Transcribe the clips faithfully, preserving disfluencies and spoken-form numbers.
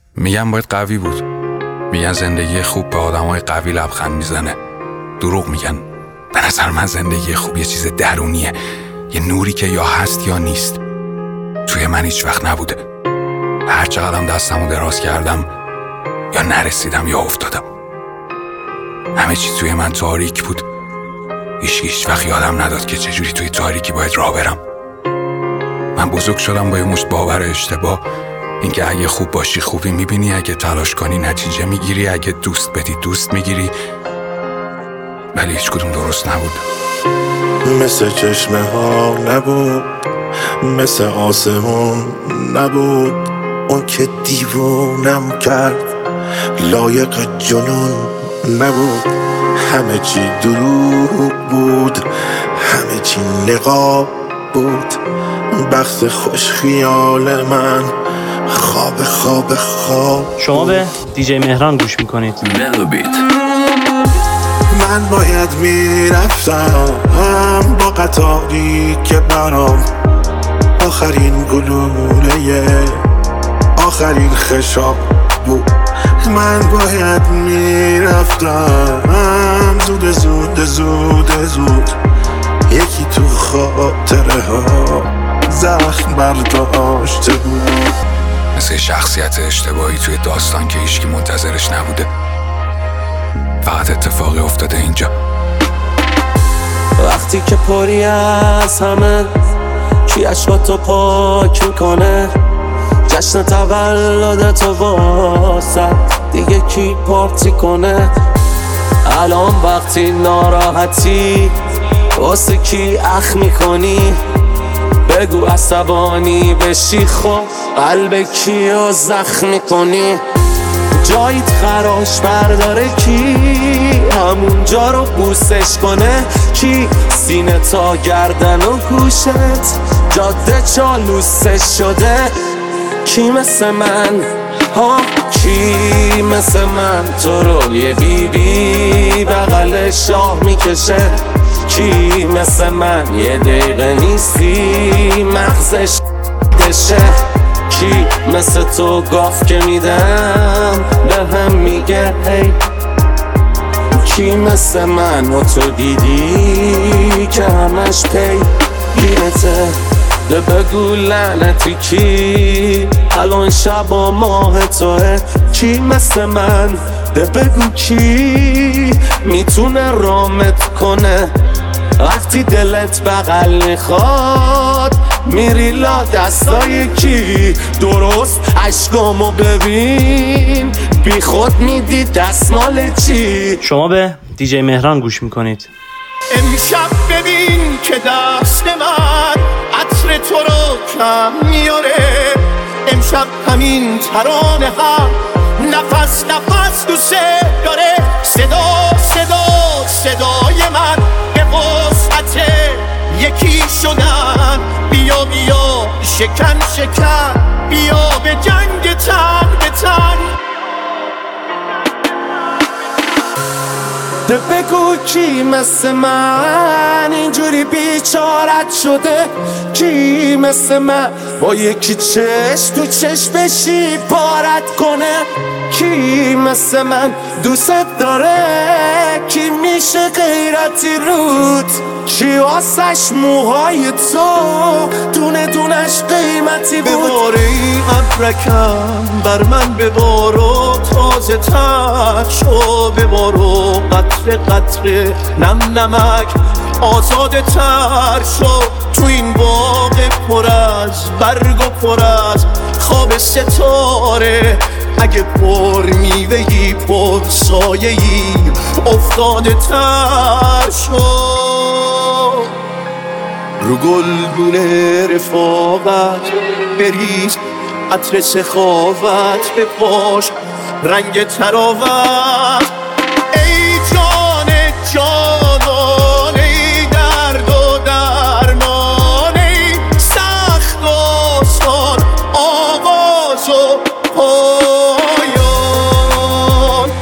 میگن باید قوی بود. میگن زندگی خوب به آدمای قوی لبخند میزنه. دروغ میگن. به نظر من زندگی خوب یه چیز درونیه، یه نوری که یا هست یا نیست. توی من هیچ وقت نبوده. هر چقدرم دستمو دراز کردم یا نرسیدم یا افتادم. همه چی توی من تاریک بود. هیچ هیچ وقت یادم نداد که چجوری توی تاریکی باید راه برم. من بزرگ شدم با یه مشت باور اشتباه، اینکه اگه خوب باشی خوبی میبینی، اگه تلاش کنی نتیجه میگیری، اگه دوست بدی دوست میگیری. ولی هیچ کدوم درست نبود. مثل چشمه ها نبود، مثل آسمون نبود، اون که دیوونم کرد لایق جنون نبود. همه چی دروغ بود، همه چی نقاب بود. بخت خوش خیال من خواب خواب خواب. شما به دیجی مهران گوش میکنید. ملوبیت. من باید میرفتم با قطاری که برام آخرین گلوله آخرین خشاب بود. من باید میرفتم زود زود زود زود. یکی تو خاطره ها زخم برداشته بود. مثل شخصیت اشتباهی توی داستان که هیچکی منتظرش نبوده، فقط اتفاقی افتاده اینجا. وقتی که پری از همه کی عشقاتو پاک میکنه، جشن تولدتو واسه دیگه کی پارتی کنه. الان وقتی ناراحتی واسه کی اخ میکنی، بگو عصبانی بشی خب قلب کیو زخم میکنی. جاییت خراش برداره کی همون جا رو بوسش کنه، کی سینه تا گردن و گوشت جاده چالوسش شده. کی مثل من ها، کی مثل من تو رو یه بی بی بغل شاه میکشه. کی مثل من یه دقیقه نیستی مغزش دشه. کی مثل تو گاف که میدم به هم میگه هی. کی مثل من و تو دیدی که همش پی گیرته. ده بگو لعنتی کی الان شب و ماه توه. کی مثل من ده بگو کی میتونه رامت کنه. وقتی دلت بغل میخواد میری لا دستای کی. درست عشقامو ببین بی خود میدی دستمال چی. شما به دیجی مهران گوش میکنید. امشب ببین که دست من عطر تو رو کم میاره. امشب همین ترانه هم نفس نفس دوست داره. صدا صدا صدای من به وسعت یکی شدن. بیا بیا شکن شکن بیا به جنگ تن به تن. ده بگو کی مثل من اینجوری بیچارت شده. کی مثل من با یکی چشم تو چشمشی پارت کنه. کی مثل من دوست داره، کی میشه غیرتی رود. کی واسش موهای تو دونه دونش قیمتی بود. بباره ای ابرکم بر من ببارو تازه تر شو. ببارو قطره قطره نم نمک آزاده تر شو. تو این باغ پر از برگ و پر از خواب ستاره. اگه پر میوهی پر سایه‌ای افتاده تر شو. رو گلگونه رفاقت بریز عطر سخاوت بپاش رنگ تراوت. ای جان جانان ای درد و درمان ای سخت آسان آغاز و پایان.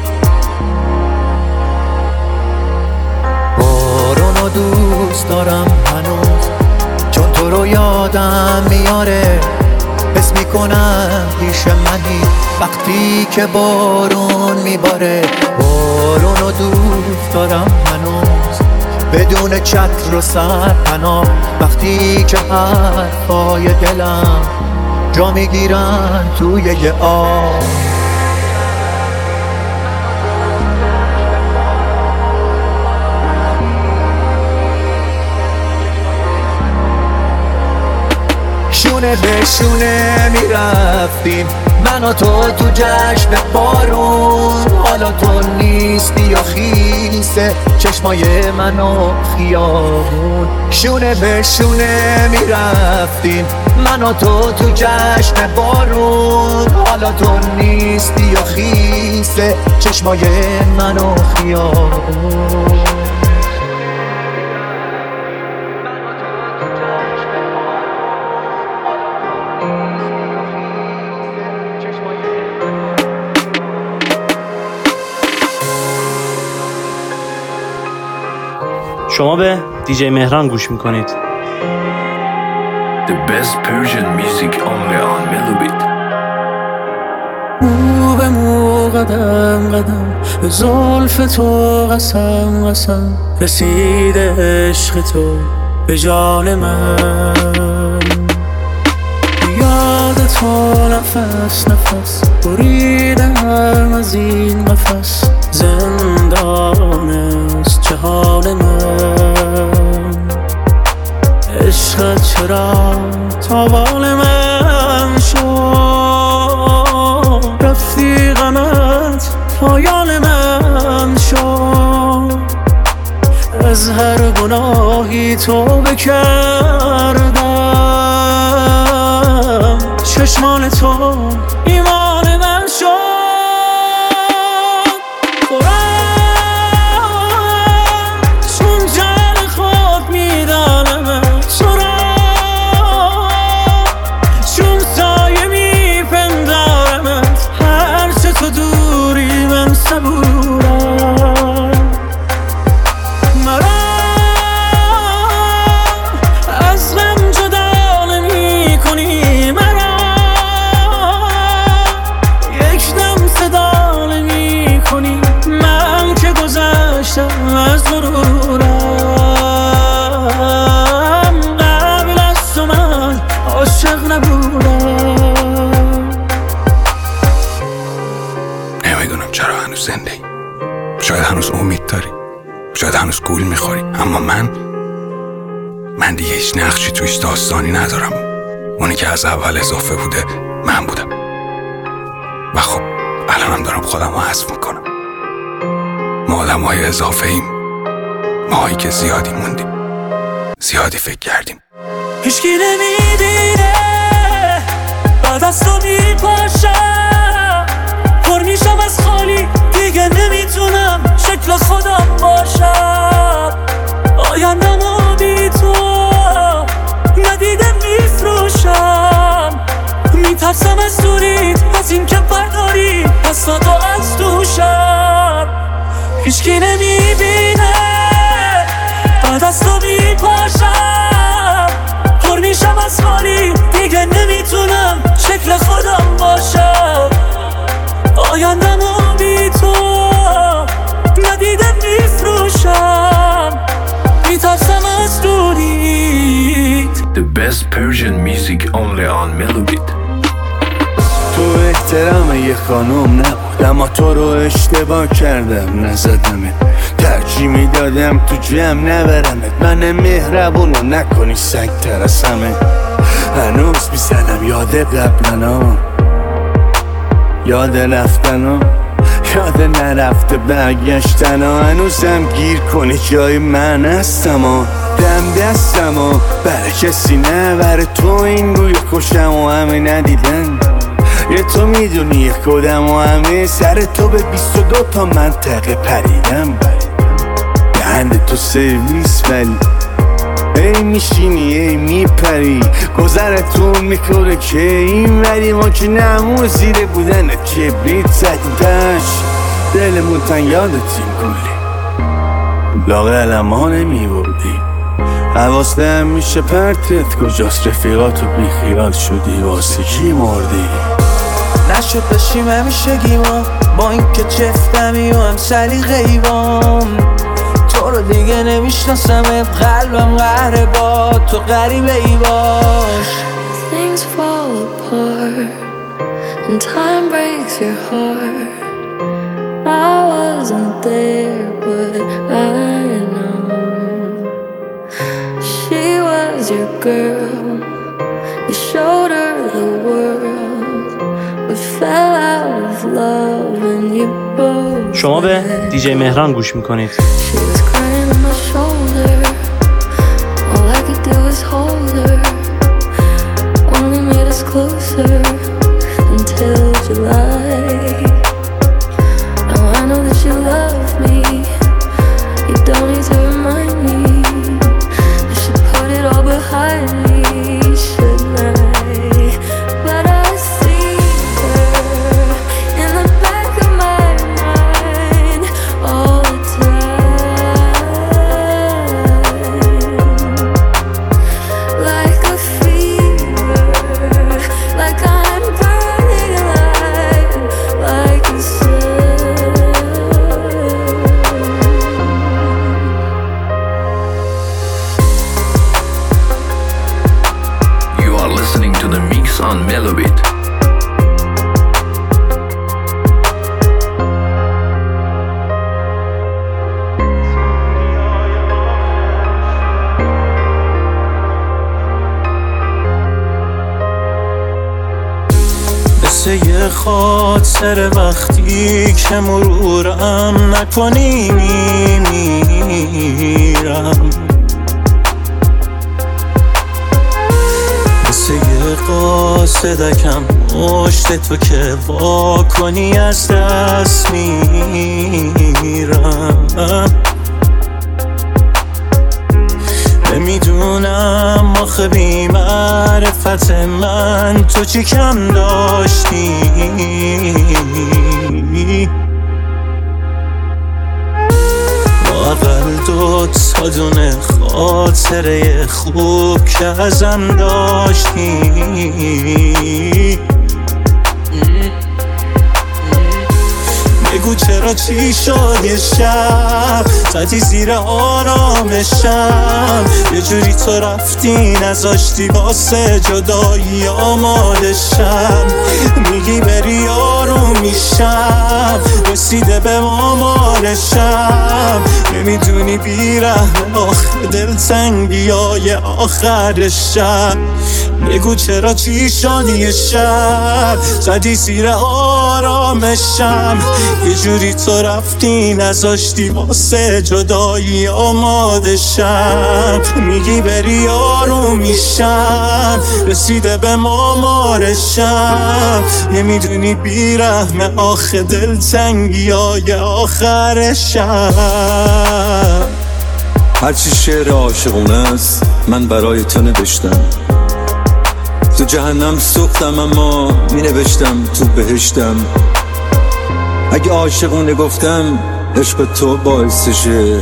بارونو دوست دارم هنوز، چون تو رو یادم میاره. حس میکنم پیش منی وقتی که بارون میباره. بارون رو دوست دارم هنوز، بدون چتر و سرپناه. وقتی که حرفای دلم جا میگیرن توی یه آب. شونه به شونه میرفتیم من و تو تو جشن بارون. حالا تو نیستی یا خیسه چشمای من و خیابون. شونه به شونه میرفتیم من و تو تو جشن بارون. حالا تو نیستی یا خیسه چشمای من و خیابون. شما به دیجی مهران گوش میکنید. The best Persian music only on Melobit. مو به مو قدم قدم به زلف تو قسم قسم رسیده عشق تو به جان من. یاد تو نفس نفس بریدم از این قفس. زندان است جهان من. عشقت چرا تاوان من شد. رفتی غمت پایان من شد. از هر گناهی توبه کردم. چشمان تو ایمان من شد. از غرورم قبل از تو من عاشق نبودم. نمیدونم چرا هنوز زنده ای. شاید هنوز امید داری، شاید هنوز گول میخوری، اما من من دیگه هیچ نقشی تویش داستانی ندارم. اونی که از اول اضافه بوده من بودم و خب الانم دارم خودم رو حذف میکنم. ما آدم های اضافه ایم، ماهایی که زیادی موندیم، زیادی فکر کردیم. هیچکی نمیبینه بعد از تو میپاشم. پر میشم از خالی دیگه نمیتونم شکل خودم باشم. آیندمو بی تو ندیده میفروشم. میترسم از دوریت، از این که برداری از تو از دوشم. هیچکی نمیبینه بعد از تو میپاشم. پر میشم از خالی دیگه نمیتونم شکل خودم باشم. آیندمو بی تو ندیده میفروشم. میترسم از دوریت. The best Persian music only on Melobit. تو احترام یه خانوم نبود، اما تو رو اشتباه کردم نزدمت. ترجیح میدادم تو جمع نبرمت. من مهربونو نکنی سگ ترسمت. هنوز میزنم یاد قبلنا، یاد رفتنا، یاد نرفته برگشتنا. هنوزم گیر کنی جای من هستم و دم دستم و برای کسی نه، برای تو این روی خوشم و همه ندیدن. یه تو میدونی یک کدم و همه سر تو به بیست و دو تا منطقه پریدم. دهند تو سرویس ولی ای میشینی ای میپری. گذرتون میکنه که این ولی ما که نمون زیر بودنت کبریت زدیدش. دلمون تن یادتیم کلی لاغلم ها نمیبردی. حواسم میشه پرتت کجاست رفیقاتو بی خیال شدی واسه کی مردی نشد بشیم همیشه گیما با این که چفتمی و هم سلیقه‌ای بام تو رو دیگه نمیشناسم قلبم قهره با تو غریبه ای باش Things fall apart and time breaks your heart I wasn't there but I know She was your girl You showed her the world We fell out of love and you both شما به دیجی مهران گوش میکنید. She was crying on my shoulder All I could do was hold her Only made us closer Until July Now I know that you love me You don't need to remind me I should put it all behind me Shouldn't I? But I see her In the back of my mind All the time Like a fever Like I'm burning alive Like a sun You are listening to the mix on Melobit. مثل یه خاطر وقتی که مرورم نکنی میمیرم مثل یه قاصدکم مشت تو که وا کنی از دست میرم نمیدونم آخه بی معرفت من تو چی کم داشتی لااقل دو تا دونه خاطره خوب که ازم داشتی بگو چرا چی شد یه شب زدی زیر آرامشم یه جوری تو رفتی نذاشتی واسه جدایی آمادشم میگی بری آروم میشم رسیده به آمارشم نمیدونی بیرحم آخه دلتنگی های آخر شب بگو چرا چی شد یه شب زدی زیر آرامشم یه جوری تو رفتی نذاشتی واسه جدایی آمادشم میگی بری آروم میشم رسیده به مامارشم نمیدونی بیرحم آخه دلتنگی های آخرشم هرچی شعر عاشقونه است من برای تو نوشتم تو جهنم سوختم اما می نوشتم تو بهشتم اگه عاشقونه گفتم عشق تو باعثشه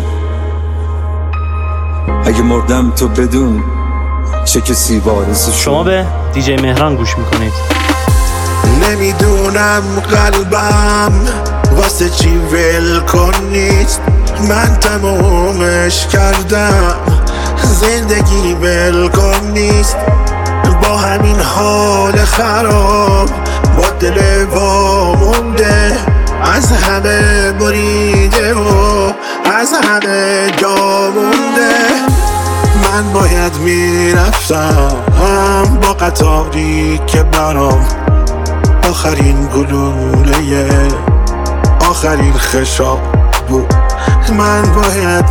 اگه مردم تو بدون چه کسی وارثشه شما به دیجی مهران گوش میکنید. نمیدونم قلبم واسه چی ول کنیست من تمومش کردم زندگی ول کنیست با همین حال خراب با دل وامونده از همه بریده و از همه جا مونده من باید میرفتم با قطاری که برام آخرین گلوله آخرین خشاب بود من باید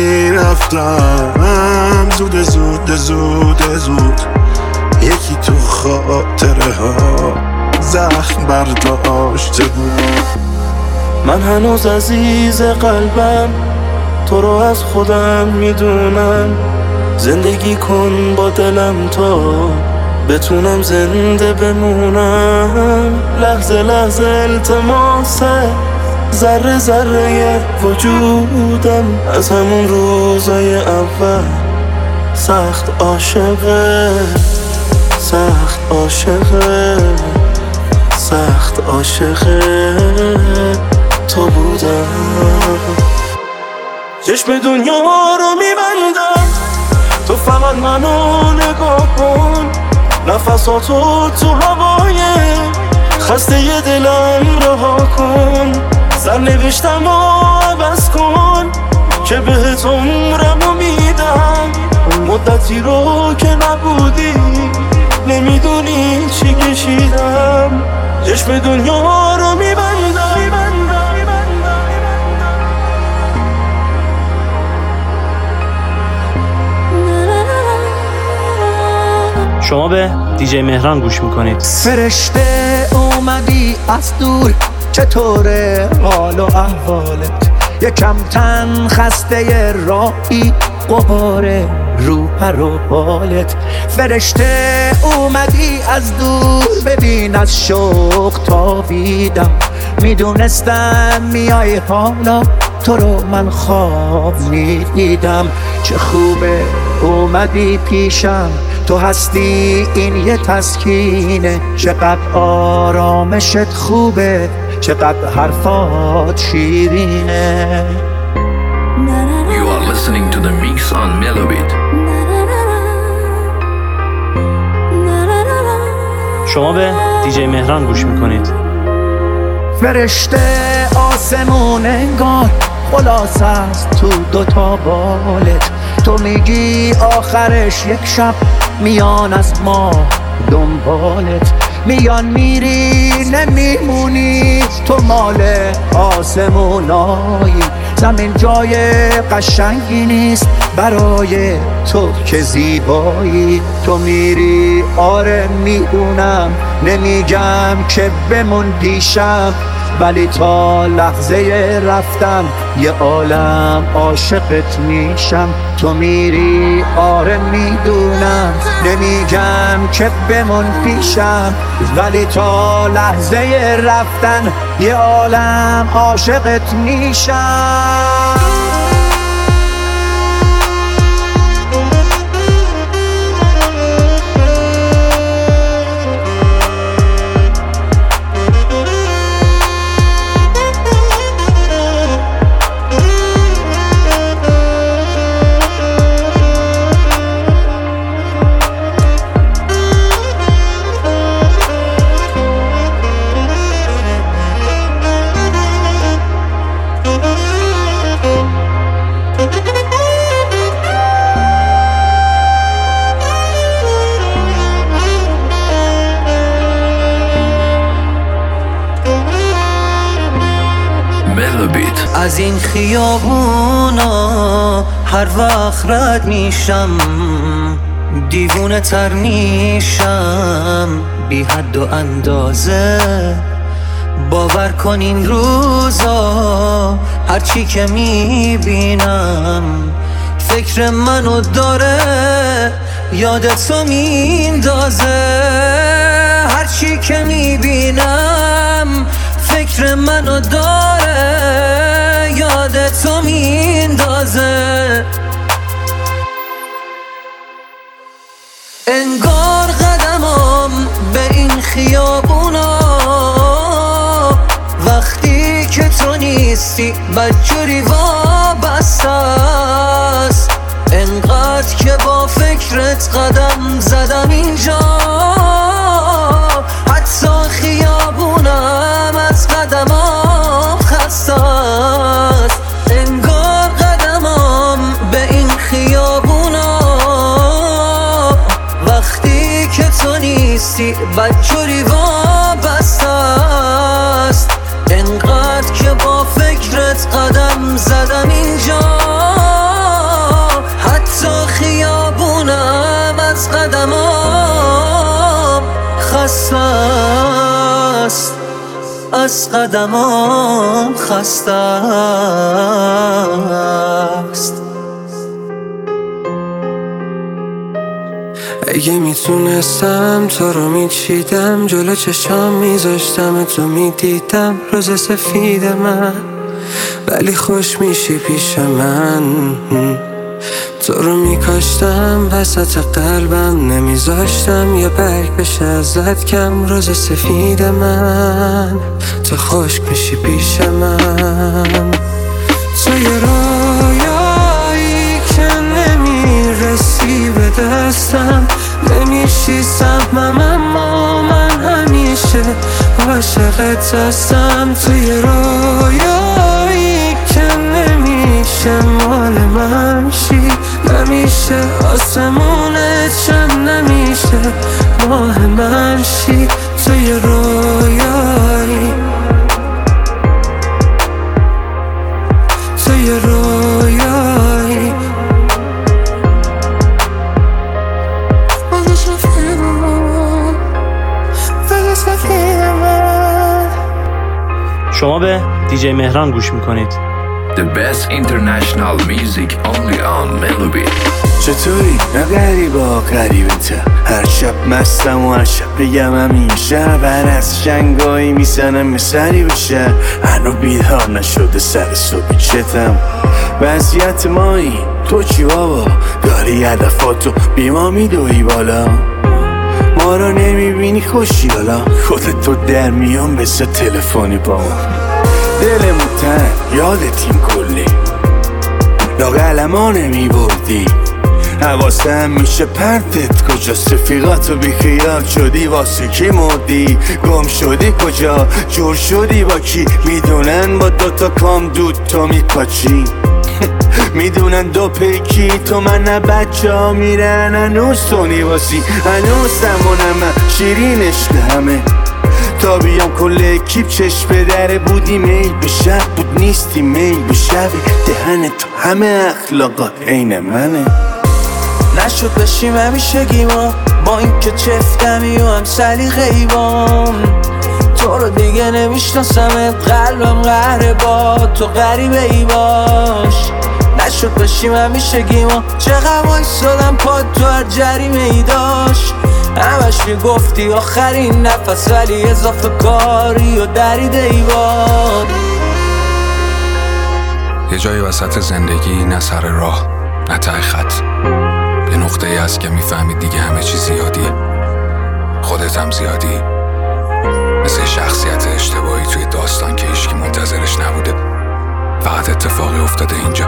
میرفتم زود زود زود زود یکی تو خاطره ها زخم برداشته بود من هنوز عزیز قلبم تو رو از خودم میدونم زندگی کن با دلم تا بتونم زنده بمونم لحظه لحظه التماسه ذره ذره وجودم از همون روزای اول سخت عاشقه سخت عاشقه سخت عاشقه تو بودم. چشم دنیا رو میبندم تو فقط منو نگاه کن، نفساتو تو هوای خسته ی دلم رها کن، سرنوشتم رو عوض کن که بهت عمرمو میدم. مدتی رو که نبودی نمیدونی چی کشیدم. چشم دنیا رو میبندم. شما به دیجی مهران گوش میکنید. فرشته اومدی از دور، چطوره حال و احوالت؟ یکم تن خسته راهی، غباره رو پر و بالت. فرشته اومدی از دور، ببین از شوق تابیدم. میدونستم میای حالا، تو رو من خواب میدیدم. چه خوبه اومدی پیشم، تو هستی این یه تسکینه. چقدر آرامشت خوبه، چقدر حرفات شیرینه. You are listening to the mix on Melobit. شما به دیجی مهران گوش میکنید. فرشته آسمون انگار خلاص است تو دوتا بالت. تو میگی آخرش یک شب میان از ما دنبالت. میان میری نمیمونی، تو مال آسمونایی. زمین جای قشنگی نیست برای تو که زیبایی. تو میری آره میدونم، نمیگم که بمون پیشم، ولی تا لحظه رفتم یه عالم عاشقت میشم. تو میری آره میدونم، نمیگم که بمون پیشم، ولی تا لحظه رفتن یه عالم عاشقت میشم. از این خیابونا هر وقت رد میشم، دیوونه تر میشم بی حد و اندازه. باور کن این روزا هرچی که میبینم فکر منو داره یادتو میندازه. هرچی که میبینم فکر منو داره یادتو میندازه. انگار قدمم به این خیابونا وقتی که تو نیستی بدجوری وابسته است. انقدر که با فکرت قدم زدم اینجا، حتی خیابونم از قدمام خسته است. انگار قدمم به این خیابونا وقتی که تو نیستی بدجوری وابسته است. انقدر که با فکرت قدم زدم اینجا، حتی خیابونم از قدمام خسته است. از قدمام خسته است. اگه میتونستم تو رو میچیدم، جلو چشام میذاشتم تو میدیدم روز سفید من، ولی خوش میشی پیش من. تو رو میکاشتم وسط قلبم، نمیذاشتم یه برگ بشه ازت کم. روز سفید من تو خشک میشی پیش من. تو یه رویایی که نمیرسی به دستم، نمیشی سهمم اما من همیشه عاشقت هستم. تو یه رویایی که نمیشه مال من شی، نمیشه آسمونت شم، نمیشه ماه من شی. تو یه رویایی، تو یه رویایی. شما به دیجی مهران گوش میکنید. The best international music only on Melody. چطوری؟ نه غریبا غریبته. هر شب مستم و هر شب بگم همیشه بر از شنگایی میزنم مثلی بشه. هنو بیدار نشده سر صبحی چتم. وضعیت مایی تو چی بابا؟ داری هدفاتو بی ما میدوی بالا. ما رو نمیبینی خوشی حالا خودت تو در میان بسه تلفنی با ما. دلمون تن یادتیم کلی لاغلم ها نمیبردی. حواسم میشه پرتت کجاست؟ رفیقاتو بیخیال شدی واسه کی مردی؟ گم شدی کجا؟ جور شدی با کی؟ میدونن با دوتا کام دود تو میپاچی. میدونن دو پیکی تو من نه بچه ها میرن هنوز تو نیواسی. هنوز همونم شیرینش همه تا بیام کل اکیپ چشم به دره بودی. میل به شب بود نیستی میل به شب. دهن تو همه اخلاقات عین منه. نشد بشیم همیشه گیما با این که چفتمی و هم سلیقه‌ای بام. تو رو دیگه نمیشناسم، قلبم قهره با تو غریبه ای باش. نشد بشیم همیشه گیما چقدر وایسادم پاد تو هر جریمه ای داشت. همش میگفتی آخرین نفس ولی اضافه کاری و دریده ای باد. یه جایی وسط زندگی نه سر راه نه ته خط، یه نقطه ای هست که میفهمید دیگه همه چی زیادیه. خودت هم زیادی، مثل شخصیت اشتباهی توی داستان که هیچکی منتظرش نبوده، فقط اتفاقی افتاده اینجا.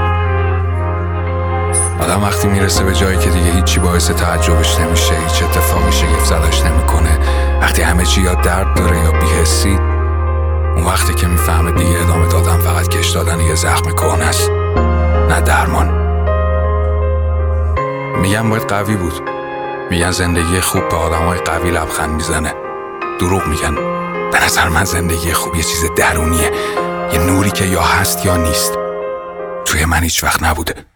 آدم وقتی میرسه به جایی که دیگه هیچی باعث تعجبش نمیشه، هیچ اتفاقی شگفت زدش نمیکنه، وقتی همه چی یا درد داره یا بی‌حسی، اون وقتی که میفهمه دیگه ادامه دادن فقط کش دادن یه زخم کهنه است، نه درمان. میگن باید قوی بود، میگن زندگی خوب به آدمای قوی لبخند میزنه. دروغ میگن. به نظر من زندگی خوب یه چیز درونیه، یه نوری که یا هست یا نیست. توی من هیچ وقت نبوده.